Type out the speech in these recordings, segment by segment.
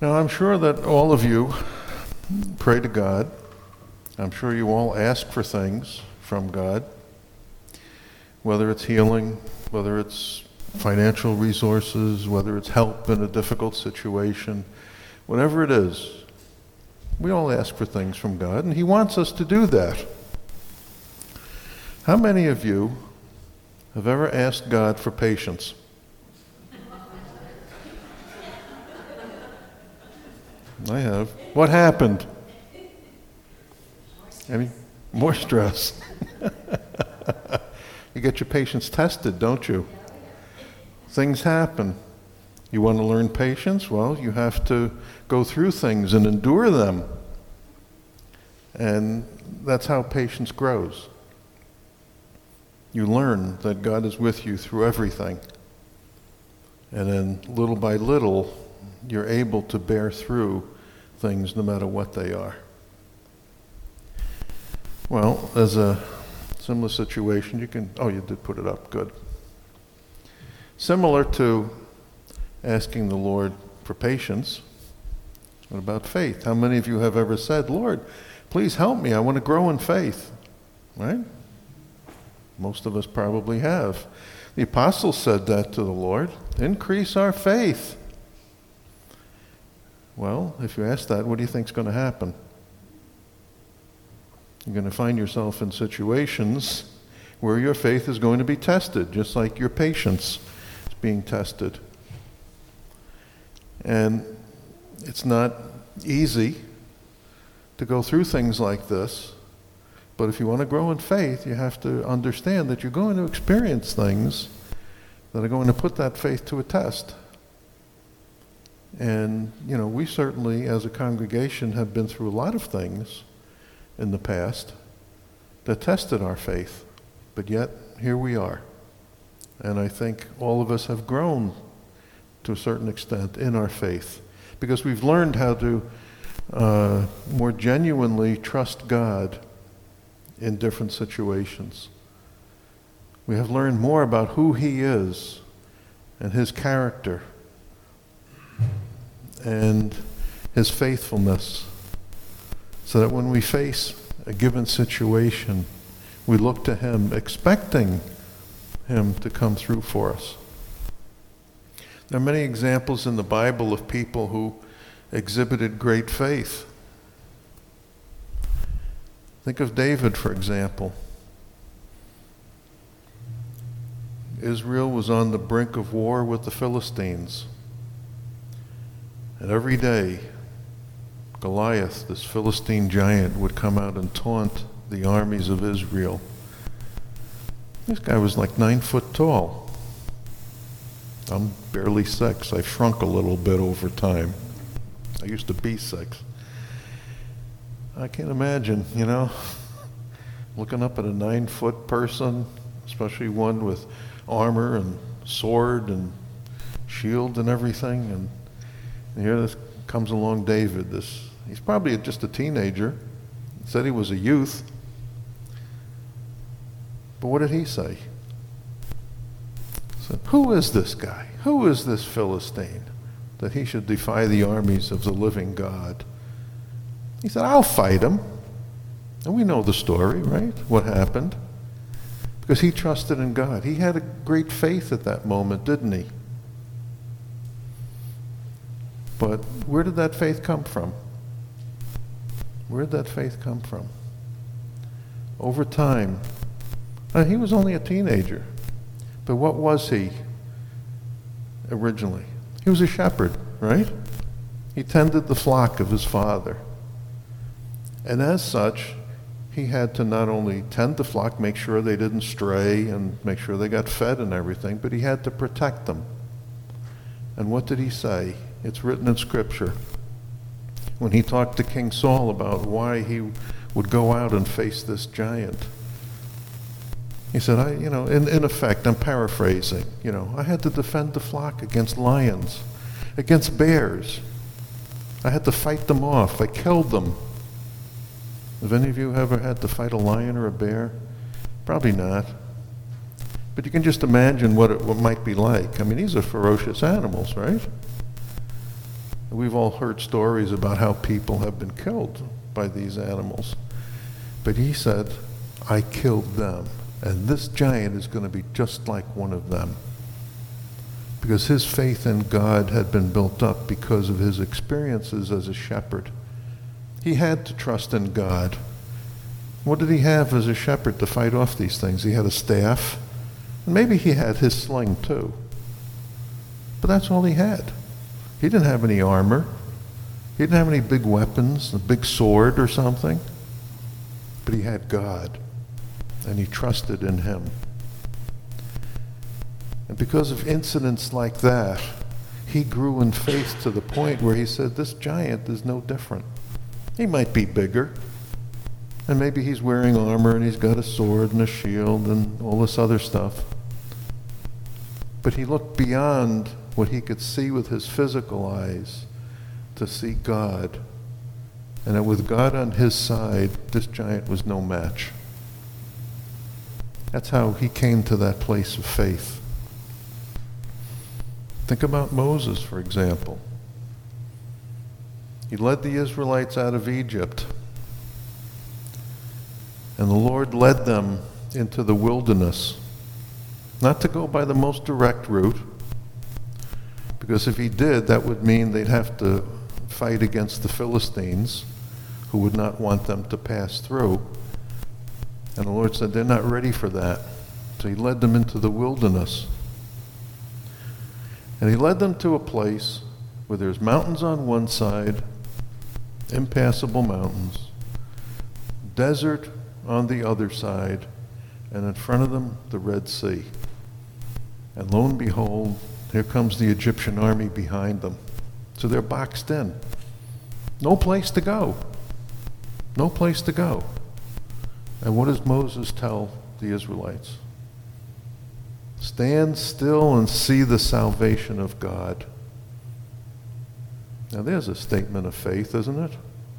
Now, I'm sure that all of you pray to God. I'm sure you all ask for things from God, whether it's healing, whether it's financial resources, whether it's help in a difficult situation, whatever it is. We all ask for things from God, and He wants us to do that. How many of you have ever asked God for patience? I have. What happened? Any more stress? You get your patience tested, don't you? Things happen. You want to learn patience? Well, you have to go through things and endure them. And that's how patience grows. You learn that God is with you through everything. And then little by little, you're able to bear through things no matter what they are. Well, there's a similar situation. You did put it up, good. Similar to asking the Lord for patience, what about faith? How many of you have ever said, Lord, please help me, I want to grow in faith, right? Most of us probably have. The apostles said that to the Lord, increase our faith. Well, if you ask that, what do you think is going to happen? You're going to find yourself in situations where your faith is going to be tested, just like your patience is being tested. And it's not easy to go through things like this, but if you want to grow in faith, you have to understand that you're going to experience things that are going to put that faith to a test. And, we certainly, as a congregation, have been through a lot of things in the past that tested our faith. But yet, here we are. And I think all of us have grown to a certain extent in our faith because we've learned how to more genuinely trust God in different situations. We have learned more about who He is and His character and His faithfulness, so that when we face a given situation, we look to Him expecting Him to come through for us. There are many examples in the Bible of people who exhibited great faith. Think of David, for example. Israel was on the brink of war with the Philistines. And every day, Goliath, this Philistine giant, would come out and taunt the armies of Israel. This guy was like 9 foot tall. I'm barely 6. I've shrunk a little bit over time. I used to be 6. I can't imagine, looking up at a 9 foot person, especially one with armor and sword and shield and everything. And here this comes along David. He's probably just a teenager. He said he was a youth. But what did he say? He said, who is this guy? Who is this Philistine that he should defy the armies of the living God? He said, I'll fight him. And we know the story, right? What happened? Because he trusted in God. He had a great faith at that moment, didn't he? But where did that faith come from? Where did that faith come from? Over time, he was only a teenager. But what was he originally? He was a shepherd, right? He tended the flock of his father. And as such, he had to not only tend the flock, make sure they didn't stray and make sure they got fed and everything, but he had to protect them. And what did he say? It's written in Scripture. When he talked to King Saul about why he would go out and face this giant, he said, in effect, I'm paraphrasing, I had to defend the flock against lions, against bears. I had to fight them off. I killed them. Have any of you ever had to fight a lion or a bear? Probably not. But you can just imagine what it might be like. I mean, these are ferocious animals, right? We've all heard stories about how people have been killed by these animals. But he said, I killed them, and this giant is going to be just like one of them. Because his faith in God had been built up because of his experiences as a shepherd. He had to trust in God. What did he have as a shepherd to fight off these things? He had a staff, and maybe he had his sling too. But that's all he had. He didn't have any armor. He didn't have any big weapons, a big sword or something. But he had God, and he trusted in him. And because of incidents like that, he grew in faith to the point where he said, this giant is no different. He might be bigger, and maybe he's wearing armor and he's got a sword and a shield and all this other stuff. But he looked beyond what he could see with his physical eyes to see God. And that with God on his side, this giant was no match. That's how he came to that place of faith. Think about Moses, for example. He led the Israelites out of Egypt. And the Lord led them into the wilderness, not to go by the most direct route, because if he did, that would mean they'd have to fight against the Philistines, who would not want them to pass through. And the Lord said, they're not ready for that. So he led them into the wilderness. And he led them to a place where there's mountains on one side, impassable mountains, desert on the other side, and in front of them, the Red Sea. And lo and behold, here comes the Egyptian army behind them. So they're boxed in. No place to go. No place to go. And what does Moses tell the Israelites? Stand still and see the salvation of God. Now there's a statement of faith, isn't it?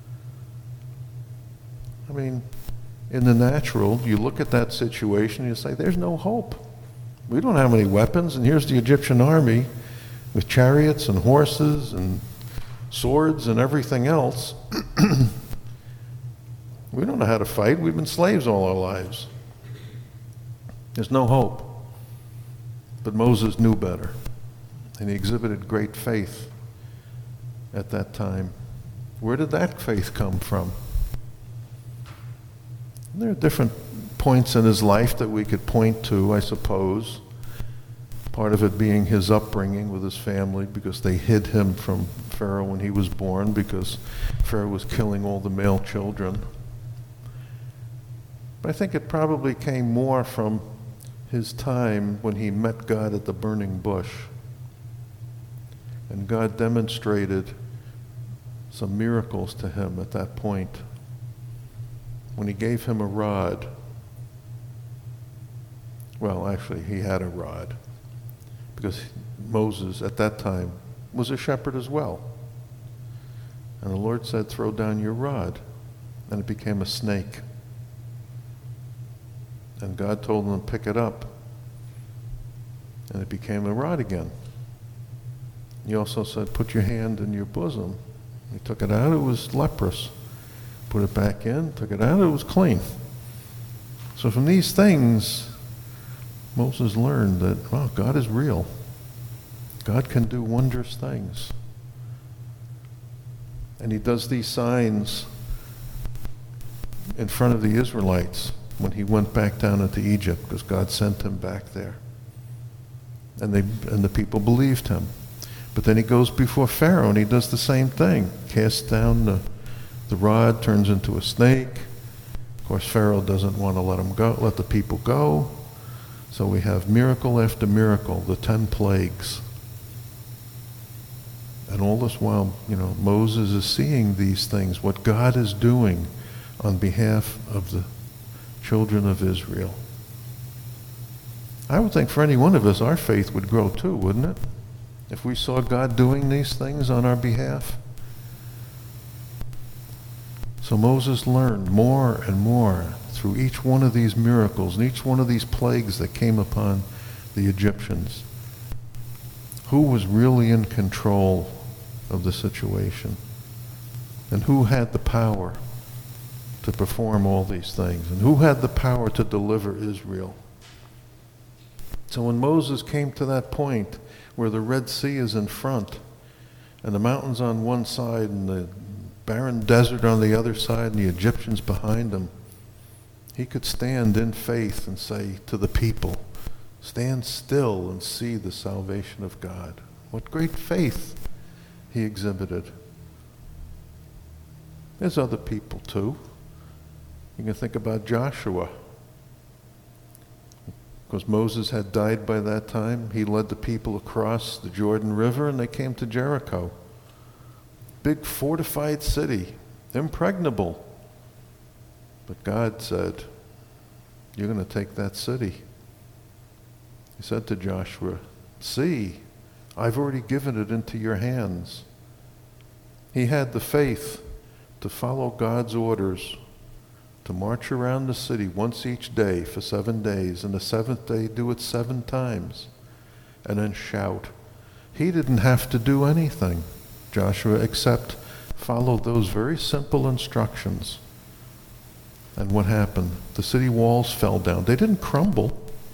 I mean, in the natural, you look at that situation and you say, there's no hope. We don't have any weapons, and here's the Egyptian army with chariots and horses and swords and everything else. We don't know how to fight. We've been slaves all our lives. There's no hope. But Moses knew better, and he exhibited great faith at that time. Where did that faith come from? There are different points in his life that we could point to, I suppose. Part of it being his upbringing with his family, because they hid him from Pharaoh when he was born, because Pharaoh was killing all the male children. But I think it probably came more from his time when he met God at the burning bush. And God demonstrated some miracles to him at that point, when he gave him a rod. Well, actually, he had a rod, because Moses at that time was a shepherd as well. And the Lord said, throw down your rod. And it became a snake. And God told him to pick it up. And it became a rod again. He also said, put your hand in your bosom. He took it out, it was leprous. Put it back in, took it out, it was clean. So from these things, Moses learned that, wow, God is real. God can do wondrous things. And he does these signs in front of the Israelites when he went back down into Egypt, because God sent him back there. And the people believed him. But then he goes before Pharaoh and he does the same thing. Casts down the rod, turns into a snake. Of course, Pharaoh doesn't want to let the people go. So we have miracle after miracle, the 10 plagues. And all this while, Moses is seeing these things, what God is doing on behalf of the children of Israel. I would think for any one of us, our faith would grow too, wouldn't it? If we saw God doing these things on our behalf. So Moses learned more and more through each one of these miracles and each one of these plagues that came upon the Egyptians. Who was really in control of the situation. And who had the power to perform all these things? And who had the power to deliver Israel? So when Moses came to that point where the Red Sea is in front, and the mountains on one side and the barren desert on the other side and the Egyptians behind him, he could stand in faith and say to the people, stand still and see the salvation of God. What great faith he exhibited. There's other people too. You can think about Joshua. Because Moses had died by that time, he led the people across the Jordan River and they came to Jericho. Big fortified city, impregnable. But God said, you're going to take that city. He said to Joshua, see, I've already given it into your hands. He had the faith to follow God's orders, to march around the city once each day for 7 days, and the seventh day do it 7 times, and then shout. He didn't have to do anything, Joshua, except follow those very simple instructions. And what happened? The city walls fell down. They didn't crumble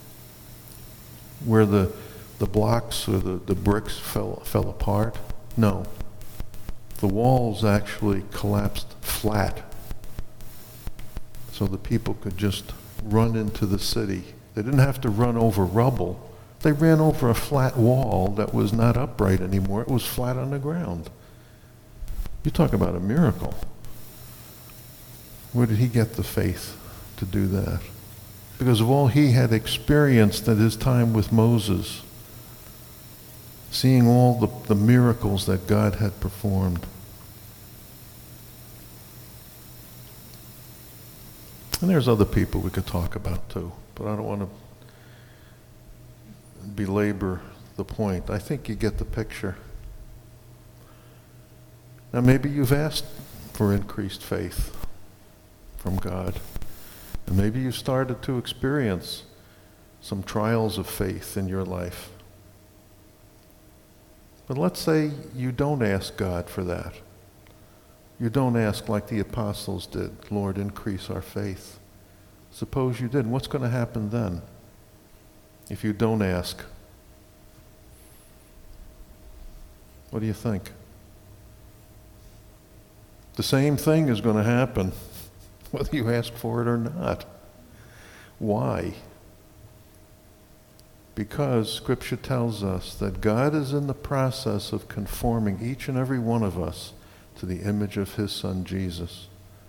where the blocks or the bricks fell apart. No. The walls actually collapsed flat, so the people could just run into the city. They didn't have to run over rubble. They ran over a flat wall that was not upright anymore. It was flat on the ground. You talk about a miracle. Where did he get the faith to do that? Because of all he had experienced at his time with Moses, seeing all the miracles that God had performed. And there's other people we could talk about too, but I don't want to belabor the point. I think you get the picture. Now maybe you've asked for increased faith from God, and maybe you started to experience some trials of faith in your life. But let's say you don't ask God for that. You don't ask like the apostles did, Lord, increase our faith. Suppose you did. What's going to happen then if you don't ask? What do you think? The same thing is going to happen whether you ask for it or not. Why? Because Scripture tells us that God is in the process of conforming each and every one of us to the image of his Son, Jesus.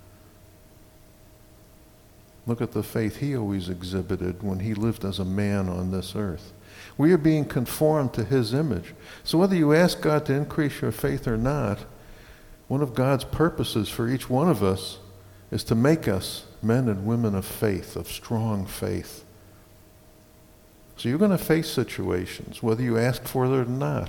Look at the faith he always exhibited when he lived as a man on this earth. We are being conformed to his image. So whether you ask God to increase your faith or not, one of God's purposes for each one of us is to make us men and women of faith, of strong faith. So you're going to face situations, whether you ask for it or not.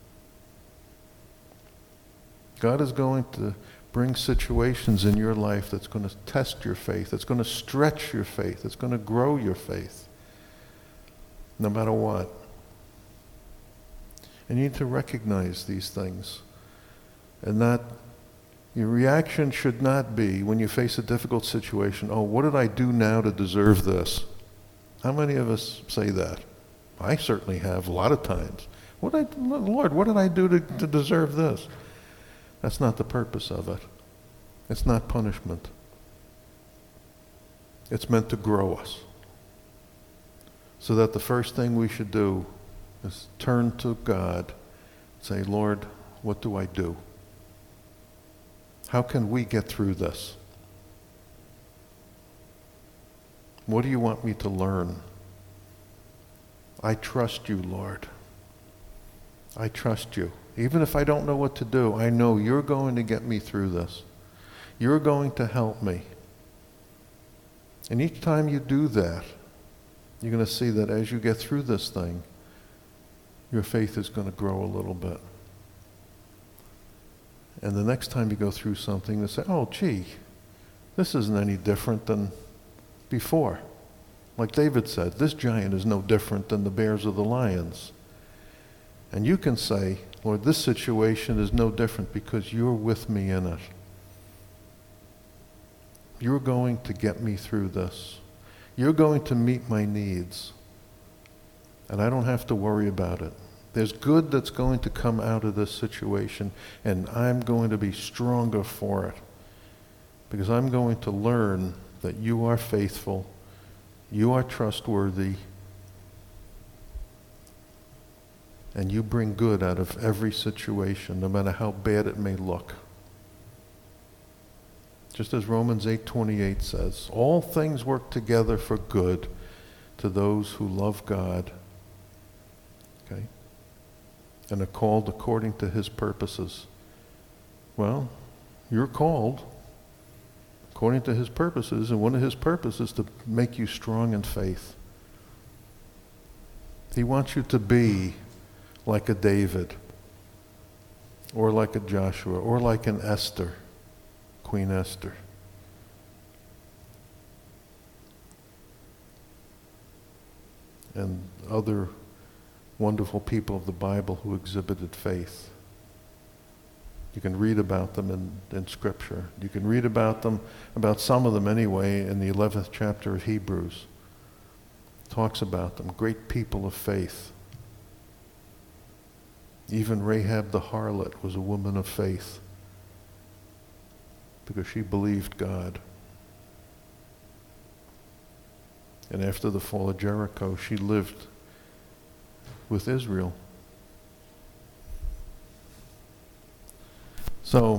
God is going to bring situations in your life that's going to test your faith, that's going to stretch your faith, that's going to grow your faith, no matter what. And you need to recognize these things. And that your reaction should not be, when you face a difficult situation, oh, what did I do now to deserve this? How many of us say that? I certainly have a lot of times. Lord, what did I do to deserve this? That's not the purpose of it. It's not punishment. It's meant to grow us. So that the first thing we should do is turn to God, say, Lord, what do I do? How can we get through this? What do you want me to learn? I trust you, Lord. I trust you. Even if I don't know what to do, I know you're going to get me through this. You're going to help me. And each time you do that, you're going to see that as you get through this thing, your faith is going to grow a little bit. And the next time you go through something, you say, oh, gee, this isn't any different than before. Like David said, this giant is no different than the bears or the lions. And you can say, Lord, this situation is no different because you're with me in it. You're going to get me through this. You're going to meet my needs. And I don't have to worry about it. There's good that's going to come out of this situation, and I'm going to be stronger for it. Because I'm going to learn that you are faithful, you are trustworthy, and you bring good out of every situation, no matter how bad it may look. Just as Romans 8:28 says, all things work together for good to those who love God, okay, and are called according to his purposes. Well, you're called according to his purposes, and one of his purposes is to make you strong in faith. He wants you to be like a David, or like a Joshua, or like an Esther, Queen Esther. And other wonderful people of the Bible who exhibited faith. You can read about them in Scripture. You can read about them, about some of them anyway, in the 11th chapter of Hebrews. It talks about them, great people of faith. Even Rahab the harlot was a woman of faith because she believed God. And after the fall of Jericho, she lived with Israel. So,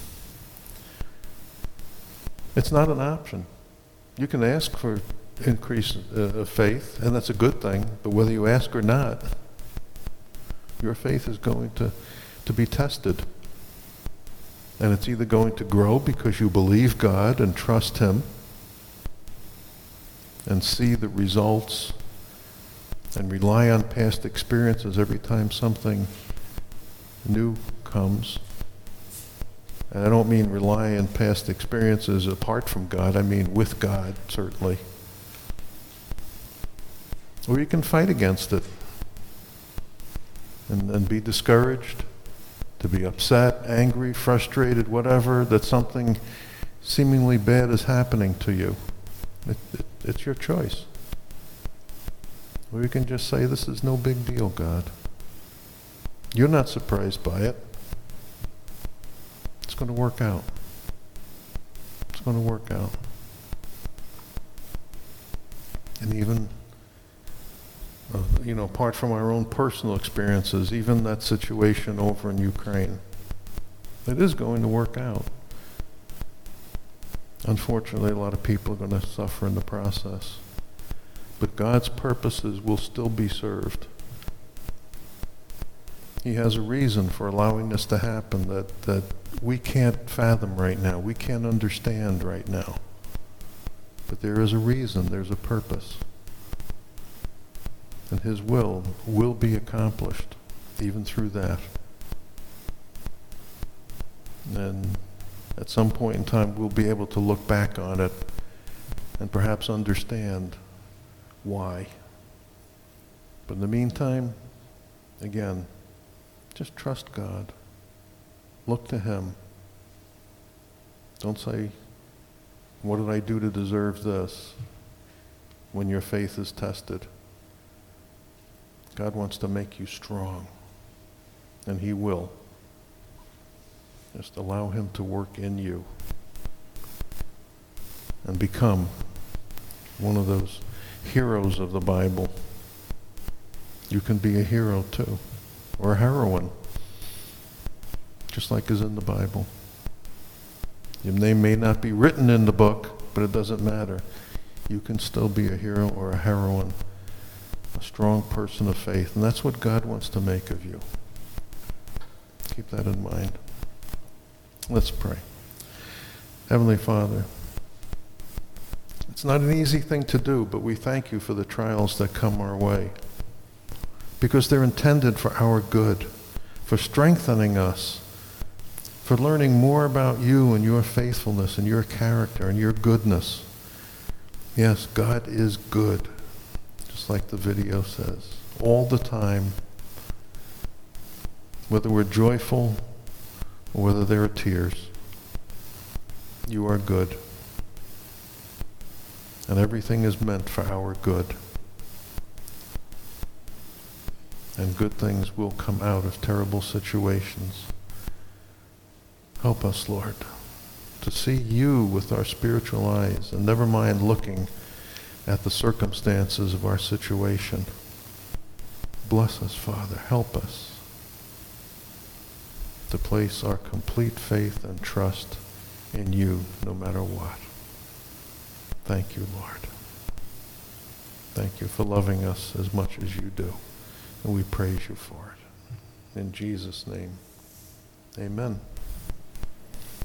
it's not an option. You can ask for increase of faith, and that's a good thing, but whether you ask or not, your faith is going to be tested. And it's either going to grow because you believe God and trust him and see the results and rely on past experiences every time something new comes. And I don't mean rely on past experiences apart from God, I mean with God, certainly. Or you can fight against it and be discouraged, to be upset, angry, frustrated, whatever, that something seemingly bad is happening to you. It's your choice. Or you can just say, this is no big deal, God. You're not surprised by it. It's going to work out. It's going to work out. And even, apart from our own personal experiences, even that situation over in Ukraine, it is going to work out. Unfortunately, a lot of people are going to suffer in the process. But God's purposes will still be served. He has a reason for allowing this to happen that we can't fathom right now. We can't understand right now. But there is a reason, there's a purpose. And his will be accomplished, even through that. And at some point in time, we'll be able to look back on it and perhaps understand why. But in the meantime, again, just trust God. Look to him. Don't say, what did I do to deserve this? When your faith is tested. God wants to make you strong. And he will. Just allow him to work in you. And become one of those heroes of the Bible. You can be a hero too. Or a heroine. Just like is in the Bible. Your name may not be written in the book, but it doesn't matter. You can still be a hero or a heroine. A strong person of faith. And that's what God wants to make of you. Keep that in mind. Let's pray. Heavenly Father, it's not an easy thing to do, but we thank you for the trials that come our way. Because they're intended for our good, for strengthening us, for learning more about you and your faithfulness and your character and your goodness. Yes, God is good, just like the video says, all the time. whether we're joyful or whether there are tears. You are good. And everything is meant for our good. And good things will come out of terrible situations. Help us, Lord, to see you with our spiritual eyes and never mind looking at the circumstances of our situation. Bless us, Father. Help us to place our complete faith and trust in you no matter what. Thank you, Lord. Thank you for loving us as much as you do. And we praise you for it. In Jesus' name, amen.